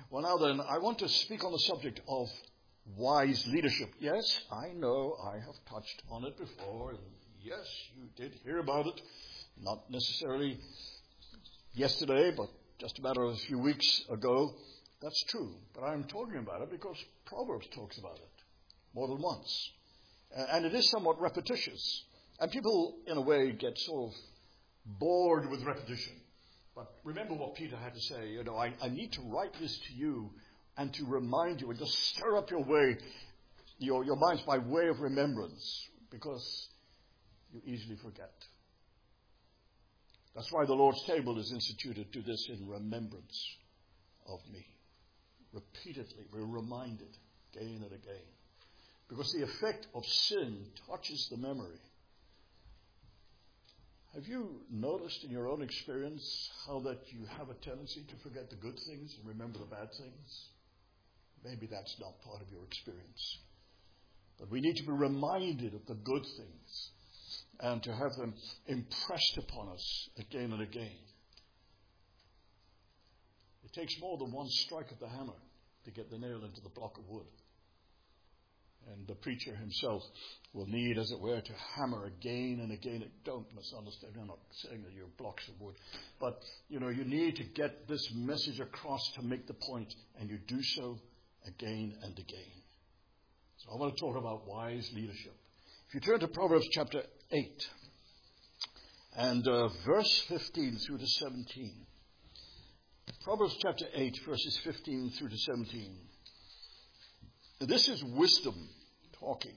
Well, now then, I want to speak on the subject of wise leadership. Yes, I know I have touched on it before. And yes, you did hear about it. Not necessarily yesterday, but just a matter of a few weeks ago. That's true. But I'm talking about it because Proverbs talks about it more than once. And it is somewhat repetitious. And people, in a way, get sort of bored with repetition. But remember what Peter had to say. I need to write this to you and to remind you and just stir up your minds by way of remembrance, because you easily forget. That's why the Lord's table is instituted, to this in remembrance of me. Repeatedly, we're reminded again and again. Because the effect of sin touches the memory. Have you noticed in your own experience how that you have a tendency to forget the good things and remember the bad things? Maybe that's not part of your experience. But we need to be reminded of the good things and to have them impressed upon us again and again. It takes more than one strike of the hammer to get the nail into the block of wood. And the preacher himself will need, as it were, to hammer again and again. Don't misunderstand. I'm not saying that you're blocks of wood. But, you need to get this message across to make the point. And you do so again and again. So I want to talk about wise leadership. If you turn to Proverbs chapter 8 and verse 15 through to 17. Proverbs chapter 8, verses 15 through to 17. This is wisdom talking.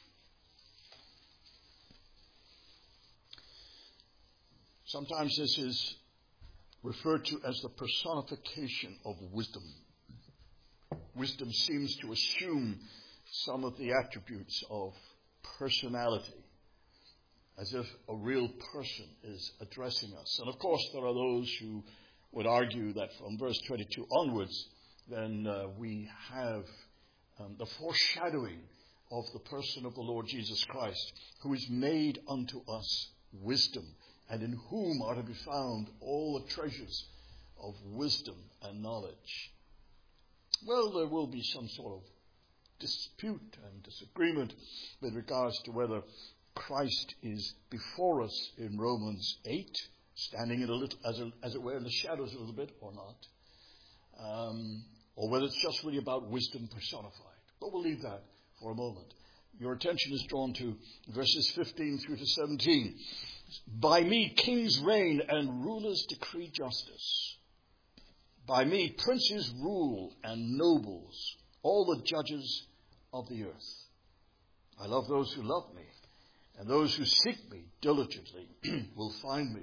Sometimes this is referred to as the personification of wisdom. Wisdom seems to assume some of the attributes of personality, as if a real person is addressing us. And of course, there are those who would argue that from verse 22 onwards, then we have the foreshadowing of the person of the Lord Jesus Christ, who is made unto us wisdom, and in whom are to be found all the treasures of wisdom and knowledge. Well, there will be some sort of dispute and disagreement with regards to whether Christ is before us in Romans 8, standing in a little, as it were, in the shadows a little bit, or not. Or whether it's just really about wisdom personified. But we'll leave that for a moment. Your attention is drawn to verses 15 through to 17. By me kings reign and rulers decree justice. By me princes rule and nobles, all the judges of the earth. I love those who love me, and those who seek me diligently will find me.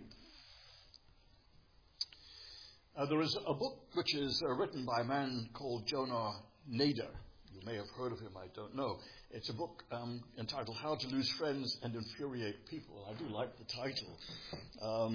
There is a book which is written by a man called Jonah Nader. You may have heard of him, I don't know. It's a book entitled How to Lose Friends and Infuriate People. I do like the title.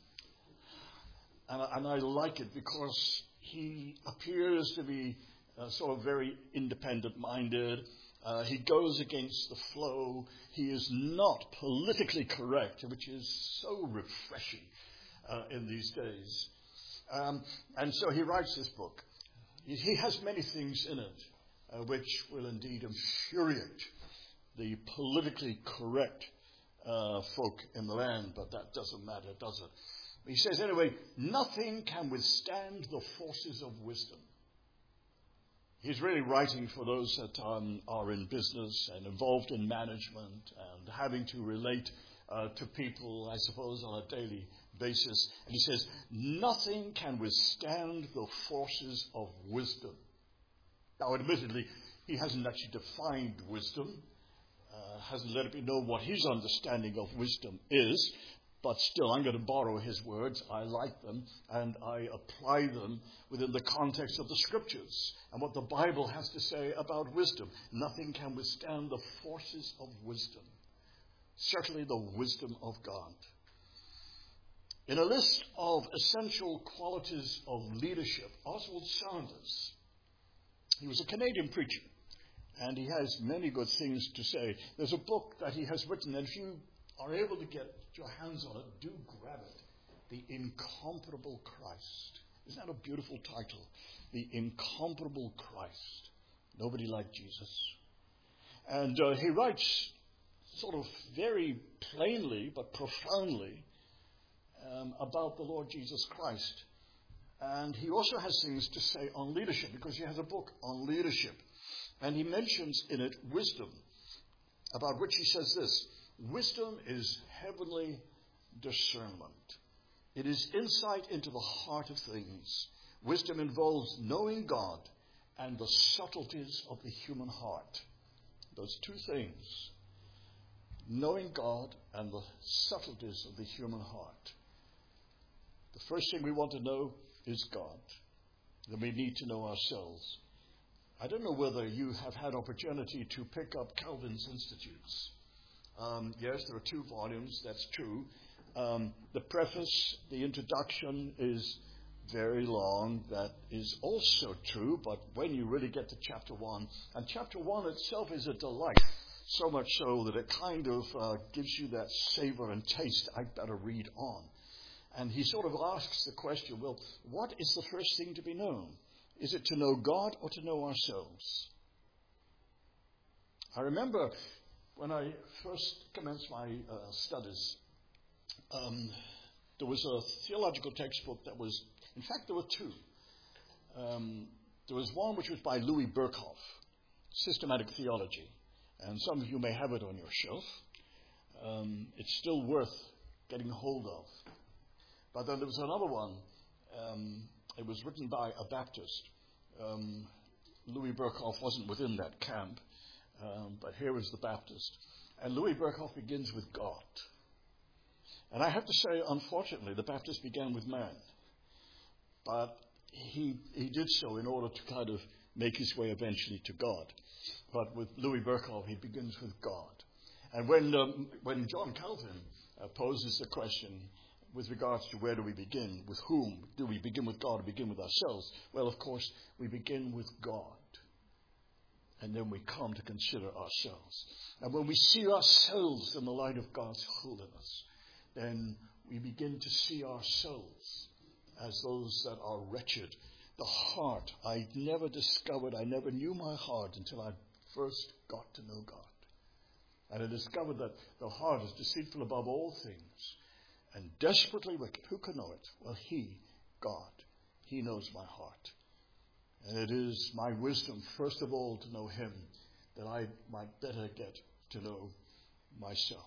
And I like it because he appears to be sort of very independent-minded. He goes against the flow. He is not politically correct, which is so refreshing in these days. And so he writes this book. He has many things in it which will indeed infuriate the politically correct folk in the land, but that doesn't matter, does it? He says, anyway, nothing can withstand the forces of wisdom. He's really writing for those that are in business and involved in management and having to relate to people, I suppose, on a daily basis. And he says, nothing can withstand the forces of wisdom. Now, admittedly, he hasn't actually defined wisdom, hasn't let it be known what his understanding of wisdom is, but still, I'm going to borrow his words. I like them, and I apply them within the context of the Scriptures and what the Bible has to say about wisdom. Nothing can withstand the forces of wisdom, certainly the wisdom of God. In a list of essential qualities of leadership, Oswald Sanders, he was a Canadian preacher, and he has many good things to say. There's a book that he has written, and if you are able to get your hands on it, do grab it. The Incomparable Christ. Isn't that a beautiful title? The Incomparable Christ. Nobody like Jesus. And he writes sort of very plainly but profoundly about the Lord Jesus Christ. And he also has things to say on leadership, because he has a book on leadership. And he mentions in it wisdom, about which he says this: wisdom is heavenly discernment. It is insight into the heart of things. Wisdom involves knowing God and the subtleties of the human heart. Those two things. Knowing God and the subtleties of the human heart. The first thing we want to know is God. Then we need to know ourselves. I don't know whether you have had opportunity to pick up Calvin's Institutes. Yes, there are 2 volumes, that's true. The preface, the introduction is very long. That is also true, but when you really get to chapter 1, and chapter 1 itself is a delight, so much so that it kind of gives you that savor and taste. I'd better read on. And he sort of asks the question, well, what is the first thing to be known? Is it to know God or to know ourselves? I remember when I first commenced my studies, there was a theological textbook that was, in fact, there were 2. There was one which was by Louis Berkhof, Systematic Theology. And some of you may have it on your shelf. It's still worth getting hold of. But then there was another one. It was written by a Baptist. Louis Berkhof wasn't within that camp, but here is the Baptist. And Louis Berkhof begins with God. And I have to say, unfortunately, the Baptist began with man. But he did so in order to kind of make his way eventually to God. But with Louis Berkhof, he begins with God. And when John Calvin poses the question with regards to where do we begin, with whom, do we begin with God or begin with ourselves? Well, of course, we begin with God. And then we come to consider ourselves. And when we see ourselves in the light of God's holiness, then we begin to see ourselves as those that are wretched. The heart, I never knew my heart until I first got to know God. And I discovered that the heart is deceitful above all things and desperately wicked. Who can know it? Well, He, God, He knows my heart. And it is my wisdom, first of all, to know Him, that I might better get to know myself.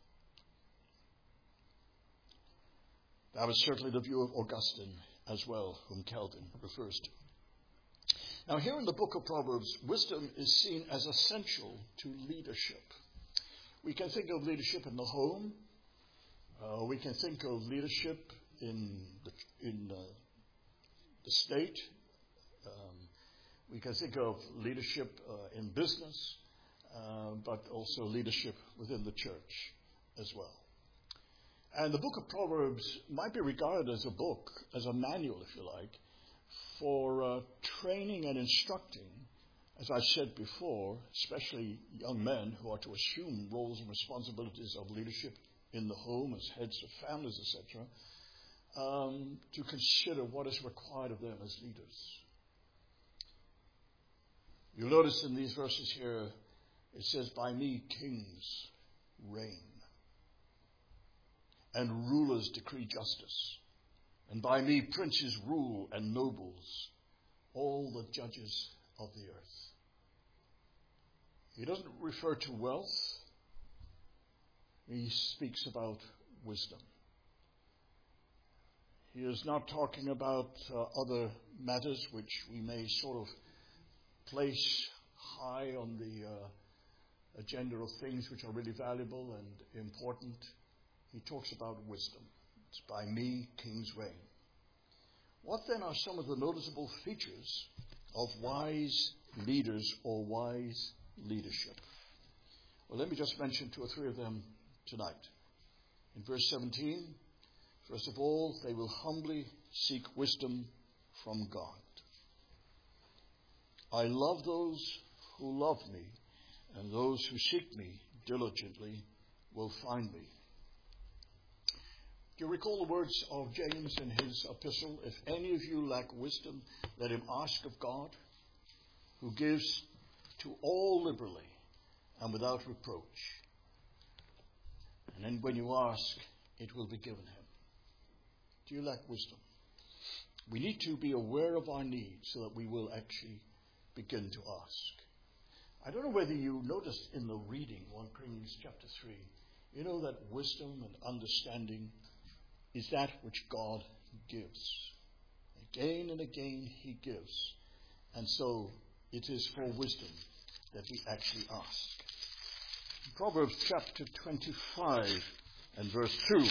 That was certainly the view of Augustine as well, whom Calvin refers to. Now, here in the book of Proverbs, wisdom is seen as essential to leadership. We can think of leadership in the home. We can think of leadership in the state. We can think of leadership in business, but also leadership within the church as well. And the book of Proverbs might be regarded as a book, as a manual, if you like, for training and instructing, as I said before, especially young men who are to assume roles and responsibilities of leadership in the home as heads of families, etc., to consider what is required of them as leaders. You'll notice in these verses here, it says, "By me kings reign, and rulers decree justice. And by me princes rule and nobles, all the judges of the earth." He doesn't refer to wealth. He speaks about wisdom. He is not talking about other matters which we may sort of place high on the agenda of things which are really valuable and important. He talks about wisdom. It's by me kings reign. What then are some of the noticeable features of wise leaders or wise leadership? Well, let me just mention 2 or 3 of them tonight. In verse 17, first of all, they will humbly seek wisdom from God. I love those who love me, and those who seek me diligently will find me. Do you recall the words of James in his epistle? If any of you lack wisdom, let him ask of God, who gives to all liberally and without reproach. And then when you ask, it will be given him. Do you lack wisdom? We need to be aware of our needs so that we will actually begin to ask. I don't know whether you noticed in the reading, 1 Kings chapter 3, you know that wisdom and understanding is that which God gives. Again and again he gives. And so it is for wisdom that we actually ask. In Proverbs chapter 25 and verse 2.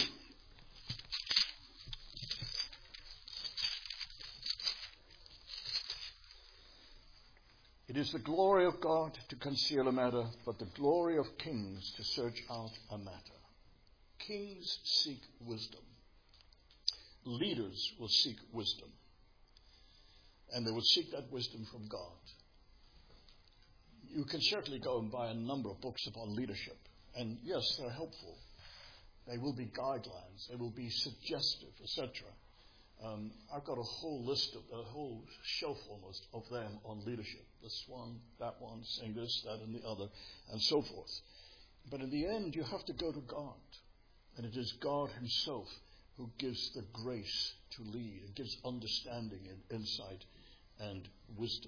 It is the glory of God to conceal a matter, but the glory of kings to search out a matter. Kings seek wisdom. Leaders will seek wisdom. And they will seek that wisdom from God. You can certainly go and buy a number of books upon leadership. And yes, they're helpful. They will be guidelines. They will be suggestive, etc. I've got a whole shelf almost of them on leadership. This one, that one, saying this, that, and the other, and so forth. But in the end, you have to go to God. And it is God himself who gives the grace to lead and gives understanding and insight and wisdom.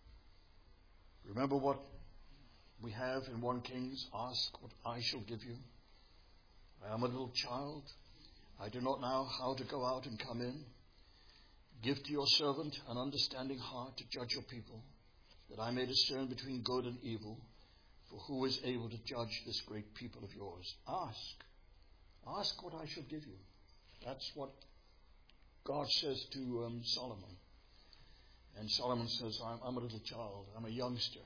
Remember what we have in 1 Kings, ask what I shall give you. I am a little child. I do not know how to go out and come in. Give to your servant an understanding heart to judge your people, that I may discern between good and evil. For who is able to judge this great people of yours? Ask. Ask what I shall give you. That's what God says to Solomon. And Solomon says, I'm a little child. I'm a youngster.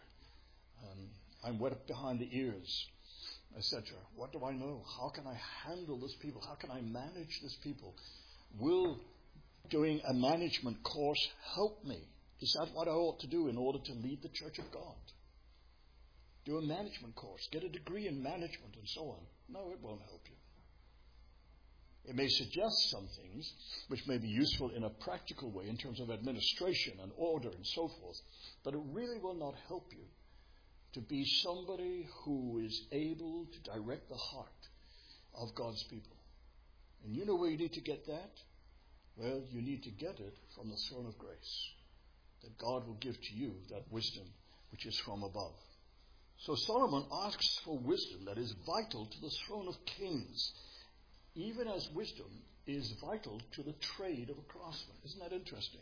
I'm wet behind the ears, etc. What do I know? How can I handle this people? How can I manage this people? Will doing a management course help me? Is that what I ought to do in order to lead the Church of God? Do a management course. Get a degree in management and so on. No, it won't help you. It may suggest some things which may be useful in a practical way in terms of administration and order and so forth, but it really will not help you to be somebody who is able to direct the heart of God's people. And you know where you need to get that? Well, you need to get it from the throne of grace, that God will give to you that wisdom which is from above. So Solomon asks for wisdom that is vital to the throne of kings, even as wisdom is vital to the trade of a craftsman. Isn't that interesting?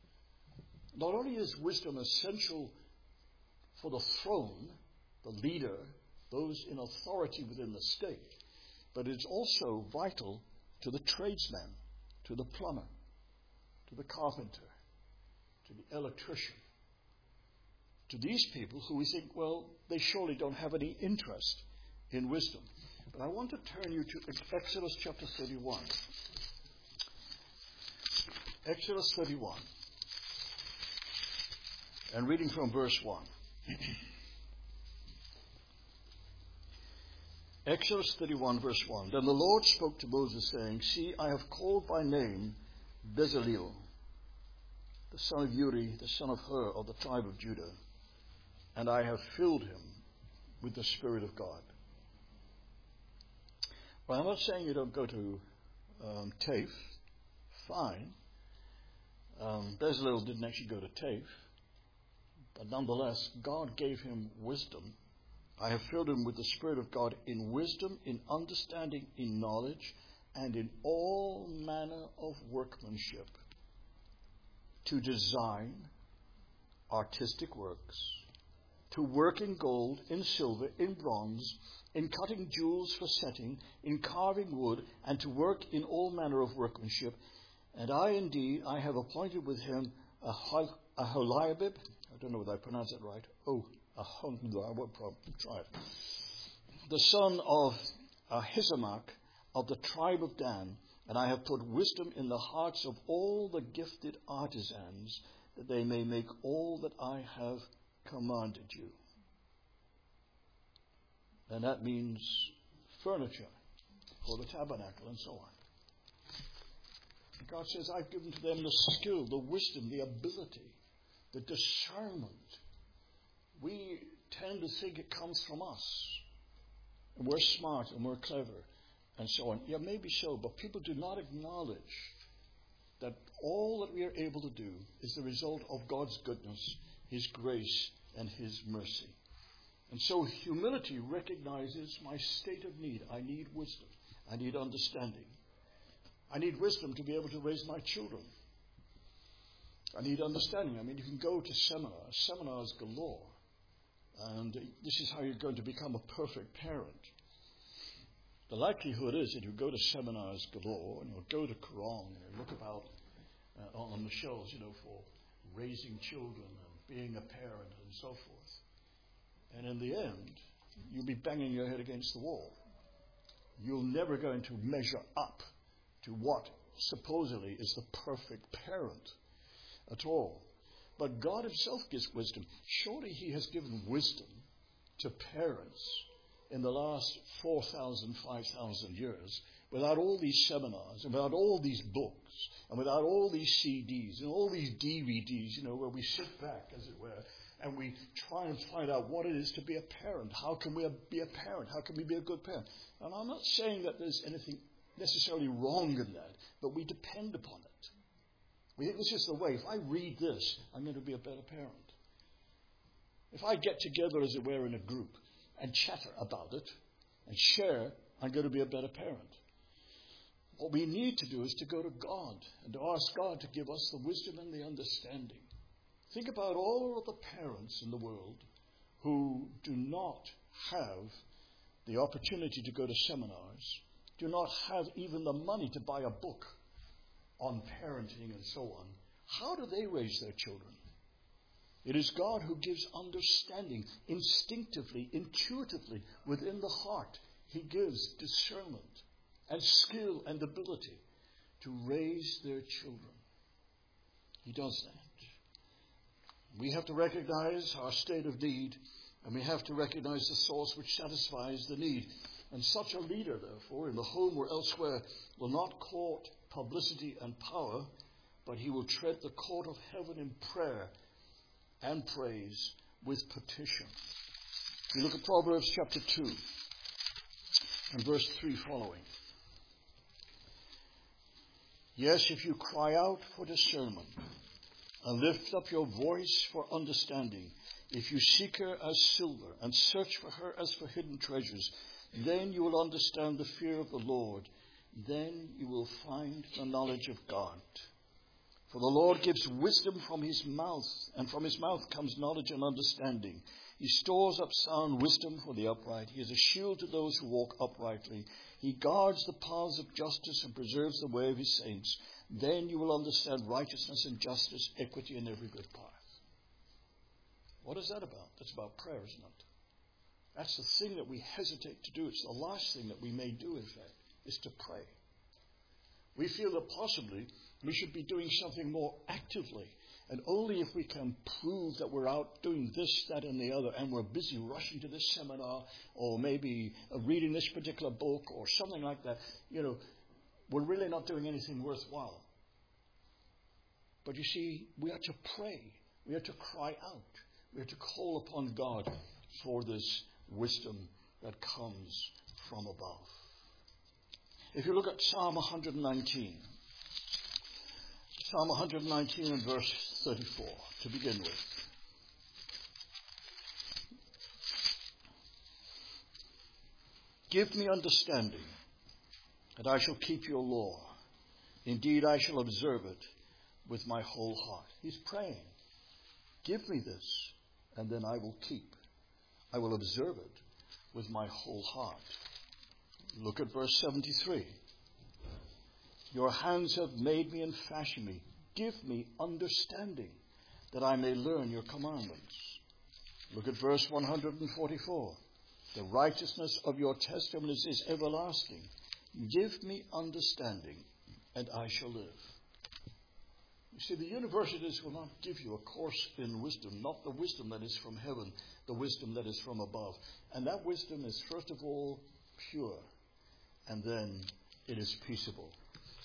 Not only is wisdom essential for the throne, the leader, those in authority within the state, but it's also vital to the tradesman, to the plumber, to the carpenter, to the electrician, to these people who we think, well, they surely don't have any interest in wisdom. But I want to turn you to Exodus chapter 31. Exodus 31. And reading from verse 1. Exodus 31 verse 1. Then the Lord spoke to Moses, saying, See, I have called by name Bezaleel, the son of Uri, the son of Hur, of the tribe of Judah, and I have filled him with the Spirit of God. Well, I'm not saying you don't go to TAFE. Fine. Bezaleel didn't actually go to TAFE. But nonetheless, God gave him wisdom. I have filled him with the Spirit of God in wisdom, in understanding, in knowledge, and in all manner of workmanship, to design artistic works, to work in gold, in silver, in bronze, in cutting jewels for setting, in carving wood, and to work in all manner of workmanship. And I indeed, I have appointed with him Aholiab, I don't know whether I pronounce it right. I won't try it. The son of Ahisamach of the tribe of Dan, and I have put wisdom in the hearts of all the gifted artisans, that they may make all that I have commanded you. And that means furniture for the tabernacle and so on. God says, I've given to them the skill, the wisdom, the ability, the discernment. We tend to think it comes from us. And we're smart and we're clever and so on. Yeah, maybe so, but people do not acknowledge that all that we are able to do is the result of God's goodness, His grace, and His mercy. And so humility recognizes my state of need. I need wisdom. I need understanding. I need wisdom to be able to raise my children. I need understanding. I mean, you can go to seminars galore. And this is how you're going to become a perfect parent. The likelihood is that you go to seminars galore and you'll go to Quran and you look about on the shelves, for raising children and being a parent and so forth. And in the end, you'll be banging your head against the wall. You're never going to measure up to what supposedly is the perfect parent at all. But God Himself gives wisdom. Surely He has given wisdom to parents in the last 4,000, 5,000 years without all these seminars and without all these books and without all these CDs and all these DVDs, where we sit back, as it were, and we try and find out what it is to be a parent. How can we be a parent? How can we be a good parent? And I'm not saying that there's anything necessarily wrong in that, but we depend upon it. We think this is the way. If I read this, I'm going to be a better parent. If I get together, as it were, in a group and chatter about it and share, I'm going to be a better parent. What we need to do is to go to God and to ask God to give us the wisdom and the understanding. Think about all of the parents in the world who do not have the opportunity to go to seminars, do not have even the money to buy a book on parenting and so on. How do they raise their children? It is God who gives understanding instinctively, intuitively, within the heart. He gives discernment and skill and ability to raise their children. He does that. We have to recognize our state of need, and we have to recognize the source which satisfies the need. And such a leader, therefore, in the home or elsewhere, will not court publicity and power, but he will tread the court of heaven in prayer and praise with petition. We look at Proverbs chapter 2 and verse 3 following. Yes, if you cry out for discernment and lift up your voice for understanding, if you seek her as silver and search for her as for hidden treasures, then you will understand the fear of the Lord. Then you will find the knowledge of God. For the Lord gives wisdom from His mouth, and from His mouth comes knowledge and understanding. He stores up sound wisdom for the upright. He is a shield to those who walk uprightly. He guards the paths of justice and preserves the way of His saints. Then you will understand righteousness and justice, equity, and every good path. What is that about? That's about prayer, isn't it? That's the thing that we hesitate to do. It's the last thing that we may do, in fact, is to pray. We feel that possibly we should be doing something more actively. And only if we can prove that we're out doing this, that, and the other, and we're busy rushing to this seminar, or maybe reading this particular book, or something like that, we're really not doing anything worthwhile. But you see, we are to pray. We are to cry out. We are to call upon God for this wisdom that comes from above. If you look at Psalm 119, Psalm 119 and verse 34 to begin with. Give me understanding, and I shall keep your law. Indeed, I shall observe it with my whole heart. He's praying. Give me this, and then I will keep. I will observe it with my whole heart. Look at verse 73. Your hands have made me and fashioned me. Give me understanding, that I may learn your commandments. Look at verse 144. The righteousness of your testimonies is everlasting. Give me understanding, and I shall live. You see, the universities will not give you a course in wisdom, not the wisdom that is from heaven, the wisdom that is from above. And that wisdom is, first of all, pure, and then it is peaceable.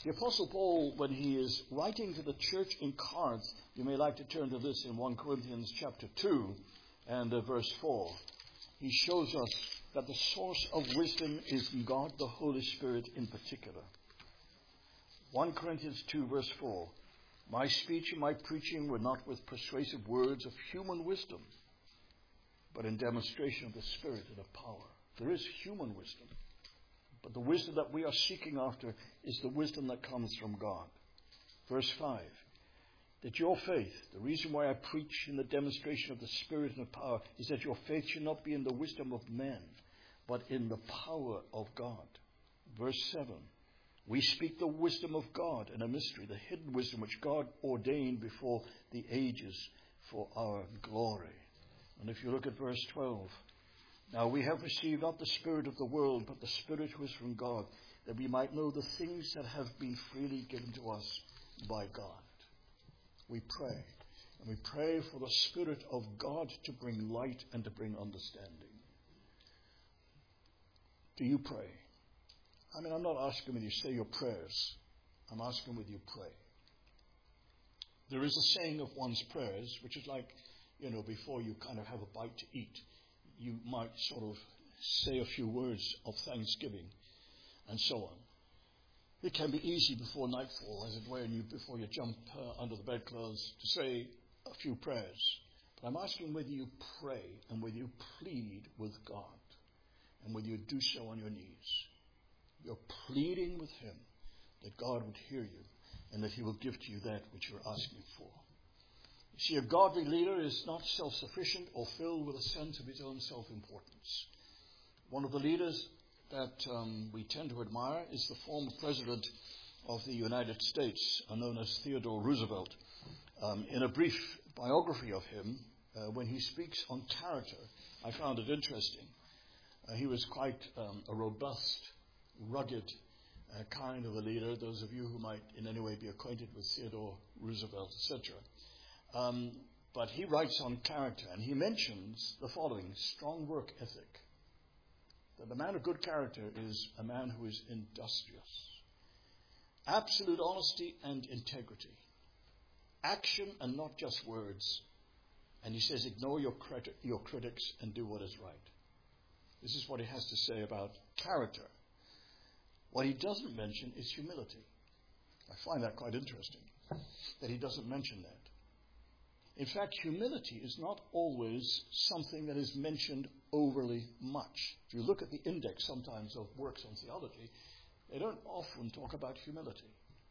The Apostle Paul, when he is writing to the church in Corinth, you may like to turn to this in 1 Corinthians chapter 2 and verse 4. He shows us that the source of wisdom is God the Holy Spirit in particular. 1 Corinthians 2 verse 4. My speech and my preaching were not with persuasive words of human wisdom, but in demonstration of the Spirit and of power. There is human wisdom, but the wisdom that we are seeking after is the wisdom that comes from God. Verse 5. That your faith, the reason why I preach in the demonstration of the Spirit and of power, is that your faith should not be in the wisdom of men, but in the power of God. Verse 7. We speak the wisdom of God in a mystery, the hidden wisdom which God ordained before the ages for our glory. And if you look at verse 12, now we have received not the spirit of the world, but the Spirit who is from God, that we might know the things that have been freely given to us by God. We pray, and we pray for the Spirit of God to bring light and to bring understanding. Do you pray? I mean, I'm not asking when you say your prayers. I'm asking when you pray. There is a saying of one's prayers, which is like, before you kind of have a bite to eat, you might sort of say a few words of thanksgiving and so on. It can be easy before nightfall, as it were, before you jump under the bedclothes, to say a few prayers. But I'm asking whether you pray and whether you plead with God and whether you do so on your knees. You're pleading with him that God would hear you and that he will give to you that which you're asking for. You see, a godly leader is not self-sufficient or filled with a sense of his own self-importance. One of the leaders that we tend to admire is the former president of the United States, known as Theodore Roosevelt. In a brief biography of him, when he speaks on character, I found it interesting. He was quite a robust, rugged kind of a leader. Those of you who might in any way be acquainted with Theodore Roosevelt, etc. But he writes on character, and he mentions the following: strong work ethic. That the man of good character is a man who is industrious. Absolute honesty and integrity. Action and not just words. And he says, ignore your critics and do what is right. This is what he has to say about character. What he doesn't mention is humility. I find that quite interesting, that he doesn't mention that. In fact, humility is not always something that is mentioned overly much. If you look at the index sometimes of works on theology, they don't often talk about humility.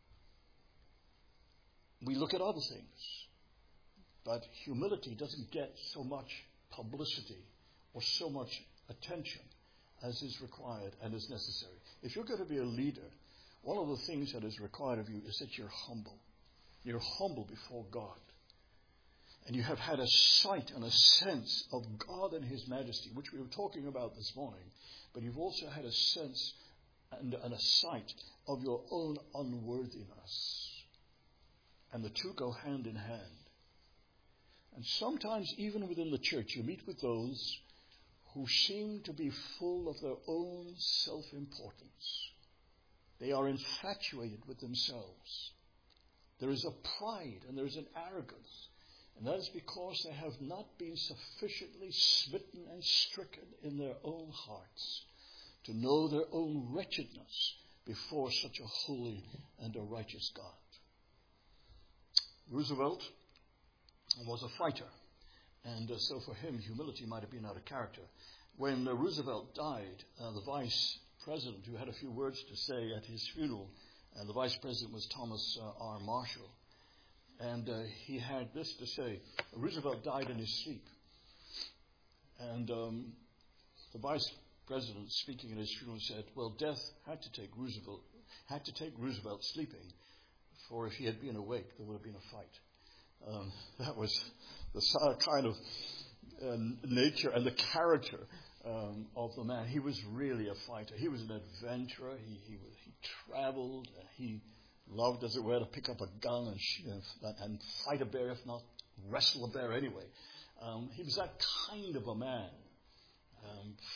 We look at other things, but humility doesn't get so much publicity or so much attention as is required and is necessary. If you're going to be a leader, one of the things that is required of you is that you're humble. You're humble before God. And you have had a sight and a sense of God and his majesty, which we were talking about this morning. But you've also had a sense and a sight of your own unworthiness. And the two go hand in hand. And sometimes even within the church, you meet with those who seem to be full of their own self-importance. They are infatuated with themselves. There is a pride and there is an arrogance. And that is because they have not been sufficiently smitten and stricken in their own hearts to know their own wretchedness before such a holy and a righteous God. Roosevelt was a fighter, and so for him humility might have been out of character. When Roosevelt died, the vice president, who had a few words to say at his funeral, and the vice president was Thomas R. Marshall, and he had this to say. Roosevelt died in his sleep. And the vice president, speaking at his funeral, said, well, death had to take Roosevelt sleeping, for if he had been awake, there would have been a fight. That was the kind of nature and the character of the man. He was really a fighter. He was an adventurer. He traveled. He loved, as it were, to pick up a gun and fight a bear, if not wrestle a bear anyway. He was that kind of a man.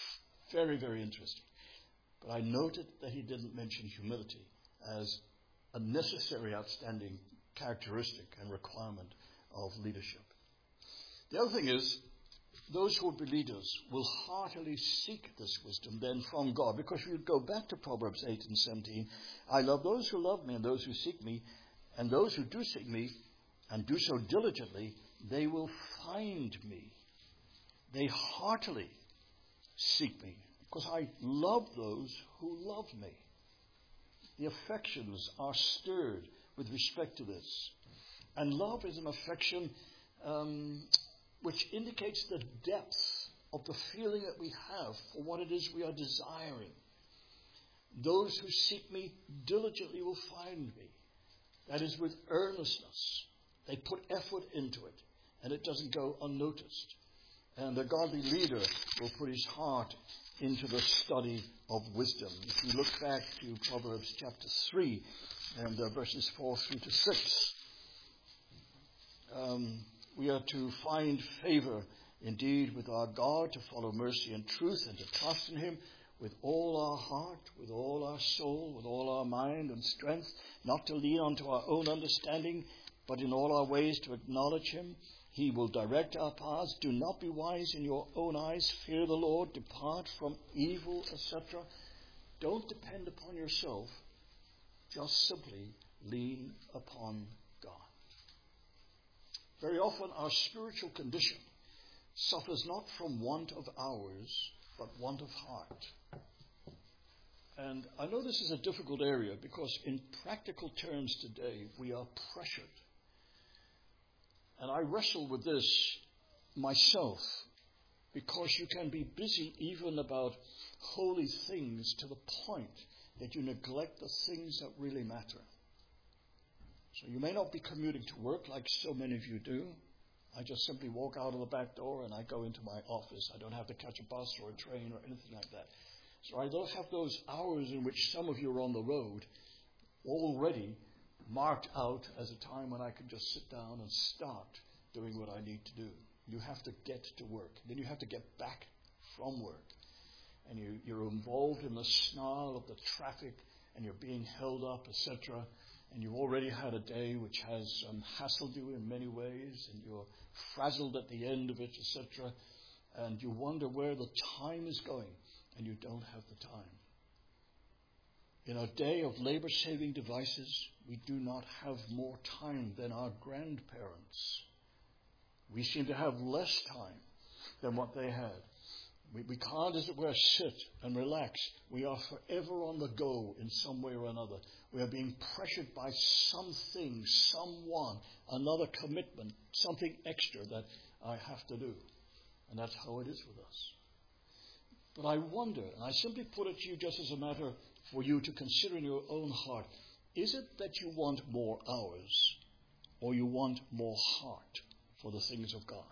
Very, very interesting. But I noted that he didn't mention humility as a necessary, outstanding characteristic and requirement of leadership. The other thing is, those who would be leaders will heartily seek this wisdom then from God. Because if you go back to Proverbs 8 and 17, I love those who love me and those who seek me, and those who do seek me and do so diligently, they will find me. They heartily seek me, because I love those who love me. The affections are stirred with respect to this. And love is an affection which indicates the depth of the feeling that we have for what it is we are desiring. Those who seek me diligently will find me. That is, with earnestness. They put effort into it, and it doesn't go unnoticed. And a godly leader will put his heart into the study of wisdom. If you look back to Proverbs chapter 3 and verses 4 through to 6, we are to find favor indeed with our God, to follow mercy and truth, and to trust in him with all our heart, with all our soul, with all our mind and strength, not to lean onto our own understanding, but in all our ways to acknowledge him. He will direct our paths. Do not be wise in your own eyes. Fear the Lord. Depart from evil, etc. Don't depend upon yourself. Just simply lean upon God. Very often our spiritual condition suffers not from want of hours, but want of heart. And I know this is a difficult area, because in practical terms today we are pressured. And I wrestle with this myself, because you can be busy even about holy things to the point that you neglect the things that really matter. So you may not be commuting to work like so many of you do. I just simply walk out of the back door and I go into my office. I don't have to catch a bus or a train or anything like that. So I don't have those hours in which some of you are on the road already marked out as a time when I can just sit down and start doing what I need to do. You have to get to work. Then you have to get back from work. And you're involved in the snarl of the traffic, and you're being held up, etc. And you've already had a day which has hassled you in many ways, and you're frazzled at the end of it, etc. And you wonder where the time is going, and you don't have the time. In a day of labor-saving devices, we do not have more time than our grandparents. We seem to have less time than what they had. We can't, as it were, sit and relax. We are forever on the go in some way or another. We are being pressured by something, someone, another commitment, something extra that I have to do. And that's how it is with us. But I wonder, and I simply put it to you just as a matter for you to consider in your own heart, is it that you want more hours, or you want more heart for the things of God?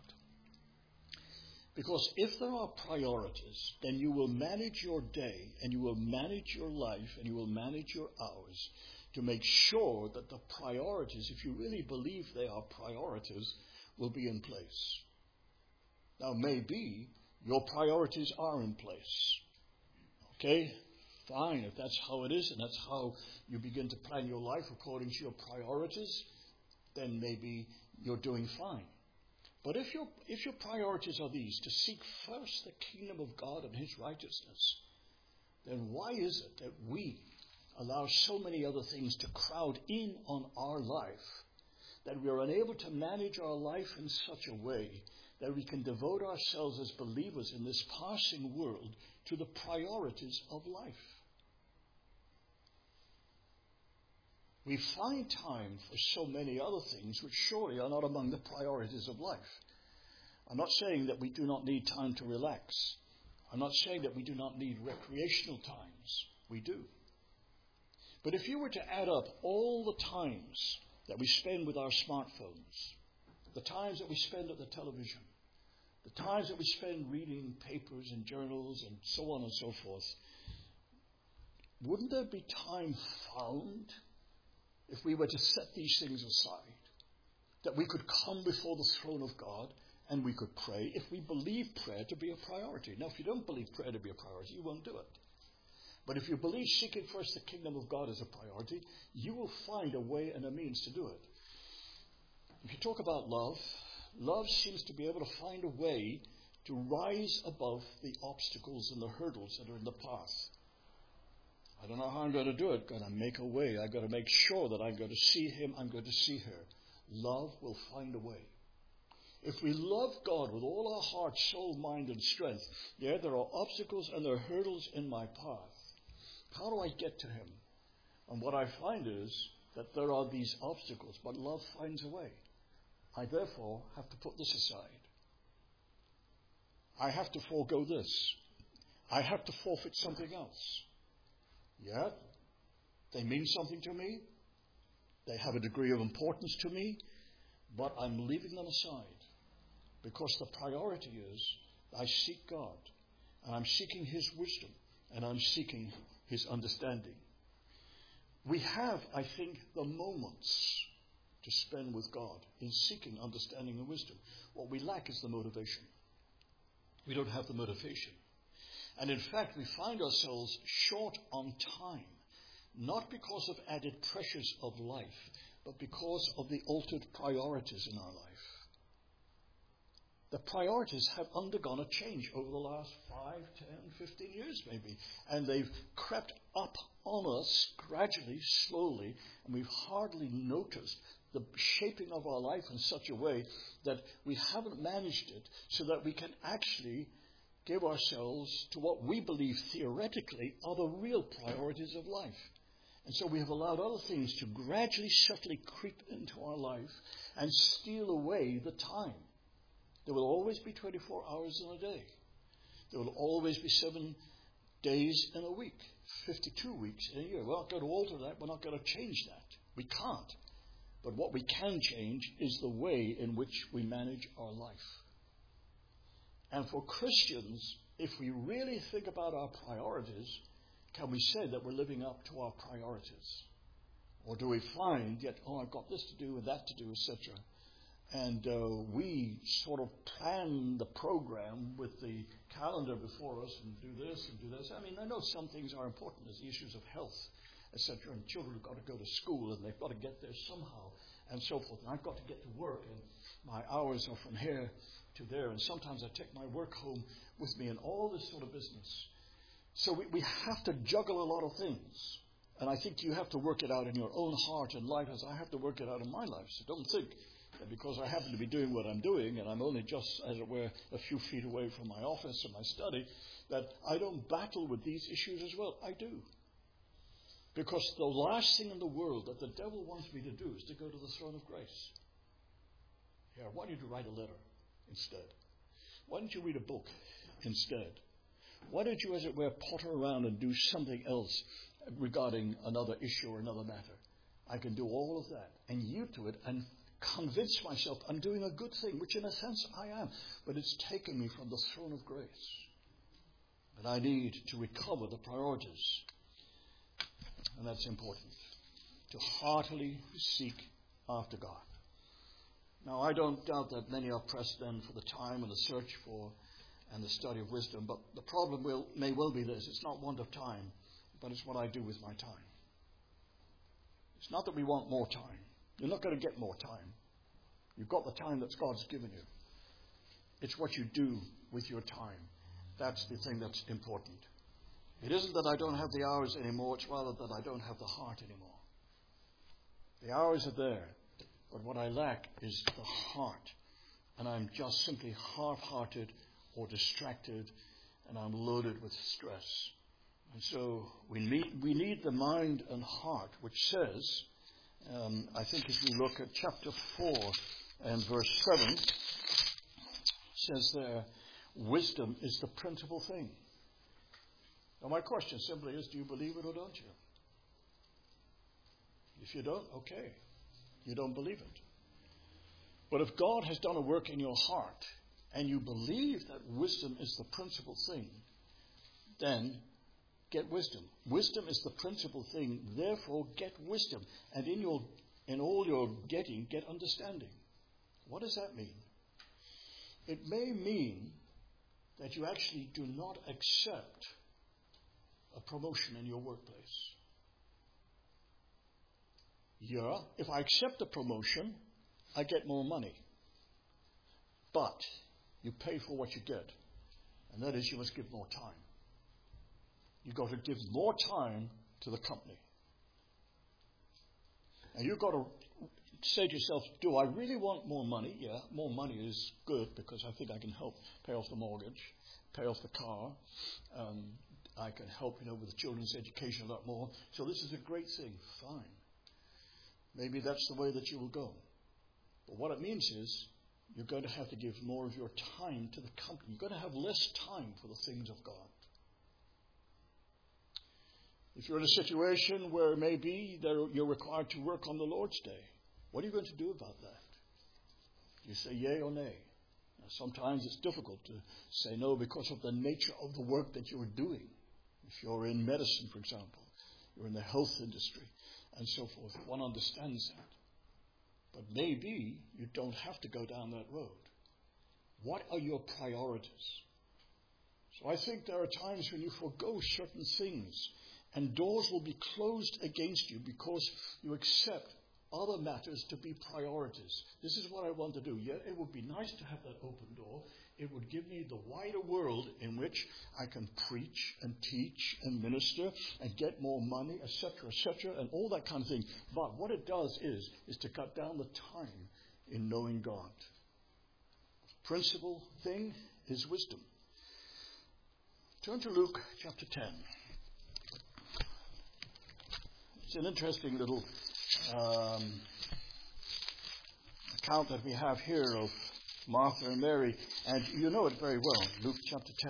Because if there are priorities, then you will manage your day, and you will manage your life, and you will manage your hours to make sure that the priorities, if you really believe they are priorities, will be in place. Now, maybe your priorities are in place. Okay? Fine, if that's how it is, and that's how you begin to plan your life according to your priorities, then maybe you're doing fine. But if your priorities are these, to seek first the kingdom of God and his righteousness, then why is it that we allow so many other things to crowd in on our life, that we are unable to manage our life in such a way that we can devote ourselves as believers in this passing world to the priorities of life? We find time for so many other things which surely are not among the priorities of life. I'm not saying that we do not need time to relax. I'm not saying that we do not need recreational times. We do. But if you were to add up all the times that we spend with our smartphones, the times that we spend at the television, the times that we spend reading papers and journals and so on and so forth, wouldn't there be time found if we were to set these things aside, that we could come before the throne of God and we could pray if we believe prayer to be a priority? Now, if you don't believe prayer to be a priority, you won't do it. But if you believe seeking first the kingdom of God is a priority, you will find a way and a means to do it. If you talk about love, love seems to be able to find a way to rise above the obstacles and the hurdles that are in the path. I don't know how I'm going to do it. I'm going to make a way. I've got to make sure that I'm going to see him. I'm going to see her. Love will find a way. If we love God with all our heart, soul, mind, and strength, there are obstacles and there are hurdles in my path. How do I get to him? And what I find is that there are these obstacles, but love finds a way. I therefore have to put this aside. I have to forego this. I have to forfeit something else. Yeah, they mean something to me. They have a degree of importance to me, but I'm leaving them aside because the priority is I seek God, and I'm seeking his wisdom, and I'm seeking his understanding. We have, I think, the moments to spend with God in seeking understanding and wisdom. What we lack is the motivation. We don't have the motivation. And in fact, we find ourselves short on time, not because of added pressures of life, but because of the altered priorities in our life. The priorities have undergone a change over the last 5, 10, 15 years maybe. And they've crept up on us gradually, slowly, and we've hardly noticed the shaping of our life in such a way that we haven't managed it so that we can actually give ourselves to what we believe theoretically are the real priorities of life. And so we have allowed other things to gradually, subtly creep into our life and steal away the time. There will always be 24 hours in a day. There will always be 7 days in a week, 52 weeks in a year. We're not going to alter that. We're not going to change that. We can't. But what we can change is the way in which we manage our life. And for Christians, if we really think about our priorities, can we say that we're living up to our priorities? Or do we find yet, I've got this to do and that to do, etc. And we sort of plan the program with the calendar before us and do this and do this. I mean, I know some things are important. There's the issues of health, etc. And children have got to go to school and they've got to get there somehow and so forth. And I've got to get to work and my hours are from here to there. And sometimes I take my work home with me and all this sort of business. So we have to juggle a lot of things. And I think you have to work it out in your own heart and life as I have to work it out in my life. So don't think that because I happen to be doing what I'm doing and I'm only just, as it were, a few feet away from my office and my study, that I don't battle with these issues as well. I do. Because the last thing in the world that the devil wants me to do is to go to the throne of grace. Here, why don't you write a letter instead? Why don't you read a book instead? Why don't you, as it were, potter around and do something else regarding another issue or another matter? I can do all of that and yield to it and convince myself I'm doing a good thing, which in a sense I am. But it's taken me from the throne of grace. And I need to recover the priorities. And that's important. To heartily seek after God. Now, I don't doubt that many are pressed then for the time and the search for and the study of wisdom. But the problem may well be this. It's not want of time, but it's what I do with my time. It's not that we want more time. You're not going to get more time. You've got the time that God's given you. It's what you do with your time. That's the thing that's important. It isn't that I don't have the hours anymore. It's rather that I don't have the heart anymore. The hours are there. But what I lack is the heart. And I'm just simply half-hearted or distracted. And I'm loaded with stress. And so we need the mind and heart, which says, I think if you look at chapter 4 and verse 7, it says there, wisdom is the principal thing. Now my question simply is, do you believe it or don't you? If you don't, okay. You don't believe it. But if God has done a work in your heart, and you believe that wisdom is the principal thing, then get wisdom. Wisdom is the principal thing. Therefore, get wisdom. And in all your getting, get understanding. What does that mean? It may mean that you actually do not accept a promotion in your workplace. Yeah, if I accept the promotion, I get more money. But you pay for what you get. And that is, you must give more time. You've got to give more time to the company. And you've got to say to yourself, do I really want more money? Yeah, more money is good because I think I can help pay off the mortgage, pay off the car. I can help, with the children's education a lot more. So this is a great thing. Fine. Maybe that's the way that you will go. But what it means is you're going to have to give more of your time to the company. You're going to have less time for the things of God. If you're in a situation where maybe you're required to work on the Lord's Day, what are you going to do about that? Do you say yay or nay? Now, sometimes it's difficult to say no because of the nature of the work that you're doing. If you're in medicine, for example, you're in the health industry, and so forth. One understands that. But maybe you don't have to go down that road. What are your priorities? So I think there are times when you forego certain things, and doors will be closed against you because you accept other matters to be priorities. This is what I want to do. Yeah, it would be nice to have that open door. It would give me the wider world in which I can preach and teach and minister and get more money, etc., and all that kind of thing. But what it does is to cut down the time in knowing God. Principal thing is wisdom. Turn to Luke chapter 10. It's an interesting little account that we have here of Martha and Mary, and you know it very well, Luke chapter 10.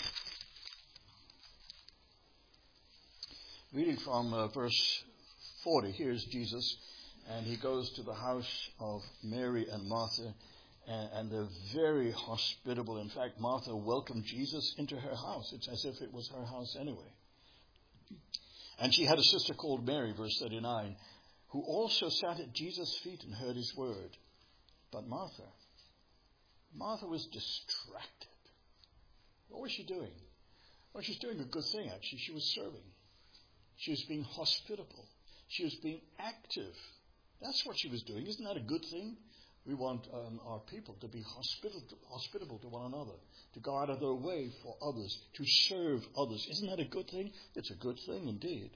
Reading from verse 40, here's Jesus, and he goes to the house of Mary and Martha, and they're very hospitable. In fact, Martha welcomed Jesus into her house. It's as if it was her house anyway. And she had a sister called Mary, verse 39, who also sat at Jesus' feet and heard his word. But Martha was distracted. What was she doing? Well, she's doing a good thing, actually. She was serving. She was being hospitable. She was being active. That's what she was doing. Isn't that a good thing? We want our people to be hospitable to one another, to go out of their way for others, to serve others. Isn't that a good thing? It's a good thing indeed.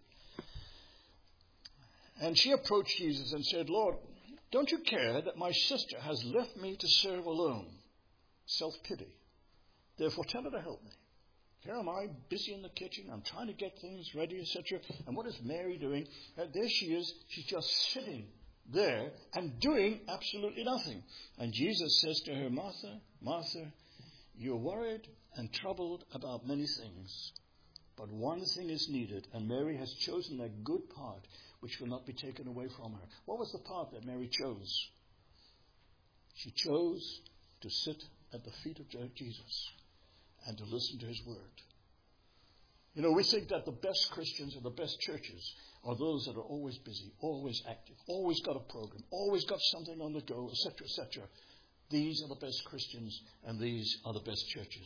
And she approached Jesus and said, Lord, don't you care that my sister has left me to serve alone? Self-pity. Therefore, tell her to help me. Here am I, busy in the kitchen. I'm trying to get things ready, etc. And what is Mary doing? There she is. She's just sitting there and doing absolutely nothing. And Jesus says to her, Martha, Martha, you're worried and troubled about many things. But one thing is needed, and Mary has chosen a good part which will not be taken away from her. What was the part that Mary chose? She chose to sit at the feet of Jesus and to listen to his word. We think that the best Christians and the best churches are those that are always busy, always active, always got a program, always got something on the go, etc., etc. These are the best Christians and these are the best churches.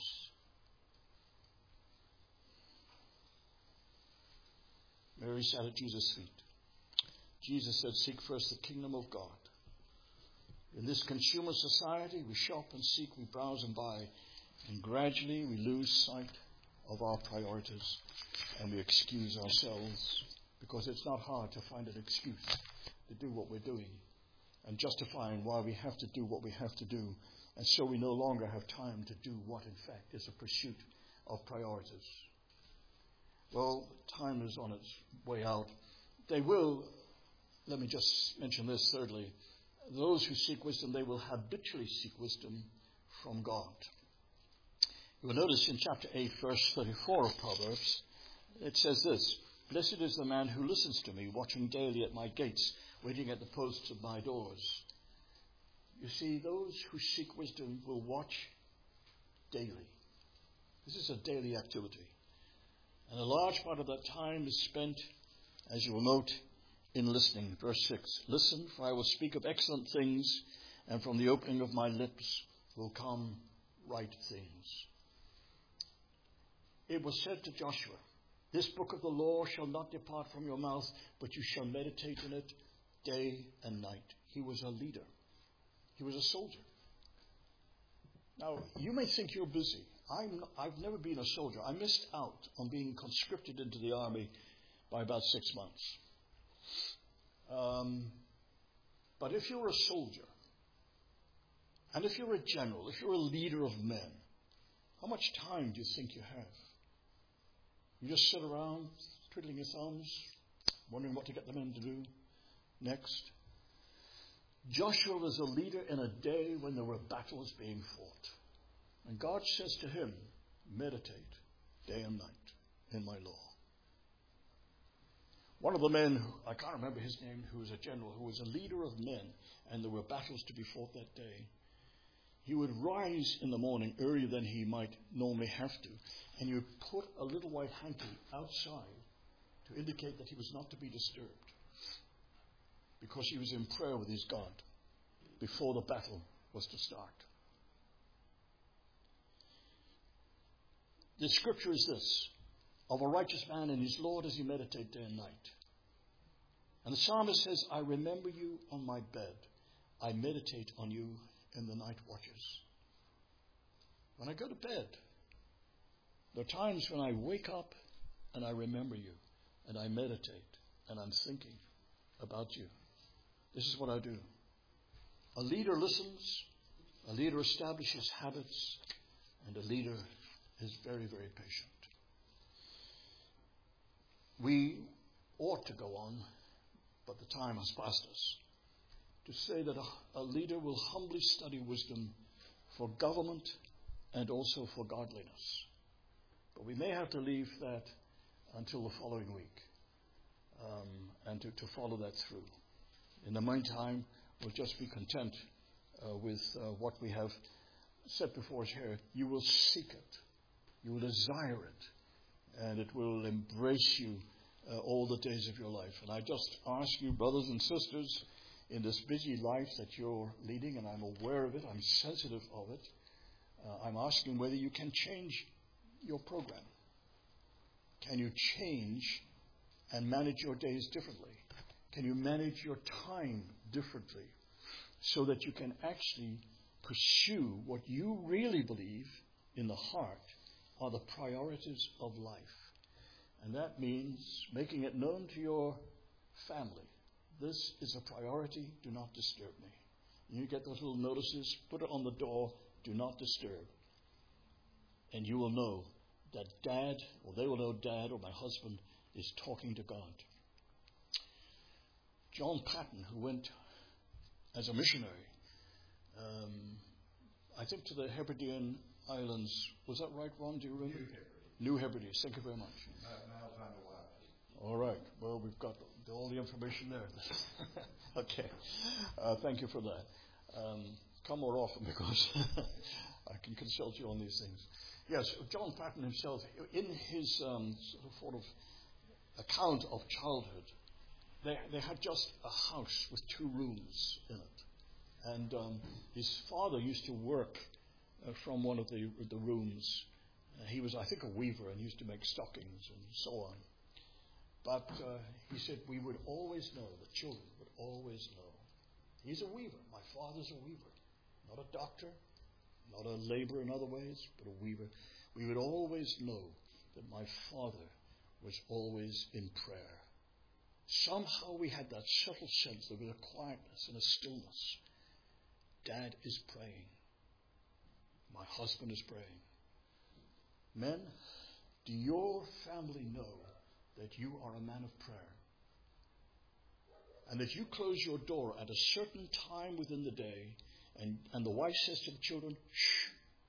Mary sat at Jesus' feet. Jesus said, seek first the kingdom of God. In this consumer society, we shop and seek, we browse and buy, and gradually we lose sight of our priorities and we excuse ourselves because it's not hard to find an excuse to do what we're doing and justifying why we have to do what we have to do. And so we no longer have time to do what, in fact, is a pursuit of priorities. Well, time is on its way out. They will, let me just mention this thirdly, those who seek wisdom, they will habitually seek wisdom from God. You will notice in chapter 8, verse 34 of Proverbs, it says this, blessed is the man who listens to me, watching daily at my gates, waiting at the posts of my doors. You see, those who seek wisdom will watch daily. This is a daily activity. And a large part of that time is spent, as you will note, in listening. Verse 6, listen, for I will speak of excellent things, and from the opening of my lips will come right things. It was said to Joshua, This book of the law shall not depart from your mouth, but you shall meditate in it day and night. He was a leader. He was a soldier. Now, you may think you're busy. I've never been a soldier. I missed out on being conscripted into the army by about 6 months. But if you're a soldier, and if you're a general, if you're a leader of men, how much time do you think you have? You just sit around twiddling your thumbs, wondering what to get the men to do next. Joshua was a leader in a day when there were battles being fought. And God says to him, meditate day and night in my law. One of the men, I can't remember his name, who was a general, who was a leader of men, and there were battles to be fought that day. He would rise in the morning earlier than he might normally have to, and he would put a little white hanky outside to indicate that he was not to be disturbed, because he was in prayer with his God before the battle was to start. The scripture is this: of a righteous man in his law does he meditate day and night. And the psalmist says, I remember you on my bed. I meditate on you in the night watches. When I go to bed, there are times when I wake up and I remember you, and I meditate, and I'm thinking about you. This is what I do. A leader listens, a leader establishes habits, and a leader is very, very patient. We ought to go on, but the time has passed us, to say that a leader will humbly study wisdom for government and also for godliness. But we may have to leave that until the following week, and to follow that through. In the meantime, we'll just be content with what we have set before us here. You will seek it. You will desire it. And it will embrace you all the days of your life. And I just ask you, brothers and sisters, in this busy life that you're leading, and I'm aware of it, I'm sensitive of it, I'm asking whether you can change your program. Can you change and manage your days differently? Can you manage your time differently so that you can actually pursue what you really believe in the heart are the priorities of life? And that means making it known to your family. This is a priority. Do not disturb me. You get those little notices, put it on the door, do not disturb. And you will know that Dad, or they will know Dad or my husband is talking to God. John Patton, who went as a missionary, I think to the Hebridean Islands. Was that right, Ron? Do you remember? New Hebrides. Thank you very much. All right. Well, we've got all the information there. Okay. Thank you for that. Come more often, because I can consult you on these things. Yes, John Patton himself, in his sort of account of childhood, they had just a house with 2 rooms in it. And his father used to work from one of the rooms. He was, I think, a weaver, and used to make stockings and so on. But he said, we would always know, the children would always know. He's a weaver. My father's a weaver. Not a doctor, not a laborer in other ways, but a weaver. We would always know that my father was always in prayer. Somehow we had that subtle sense that there was a quietness and a stillness. Dad is praying. My husband is praying. Men, do your family know that you are a man of prayer? And that you close your door at a certain time within the day, and the wife says to the children, shh,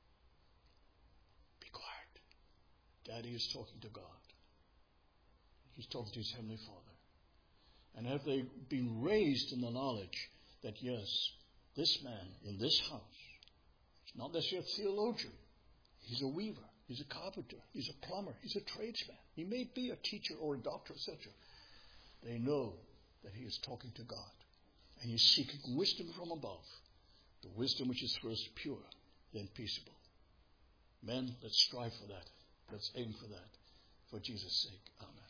be quiet. Daddy is talking to God. He's talking to his Heavenly Father. And have they been raised in the knowledge that, yes, this man in this house is not necessarily a theologian. He's a weaver. He's a carpenter. He's a plumber. He's a tradesman. He may be a teacher or a doctor, etc. They know that he is talking to God. And he's seeking wisdom from above. The wisdom which is first pure, then peaceable. Men, let's strive for that. Let's aim for that. For Jesus' sake, amen.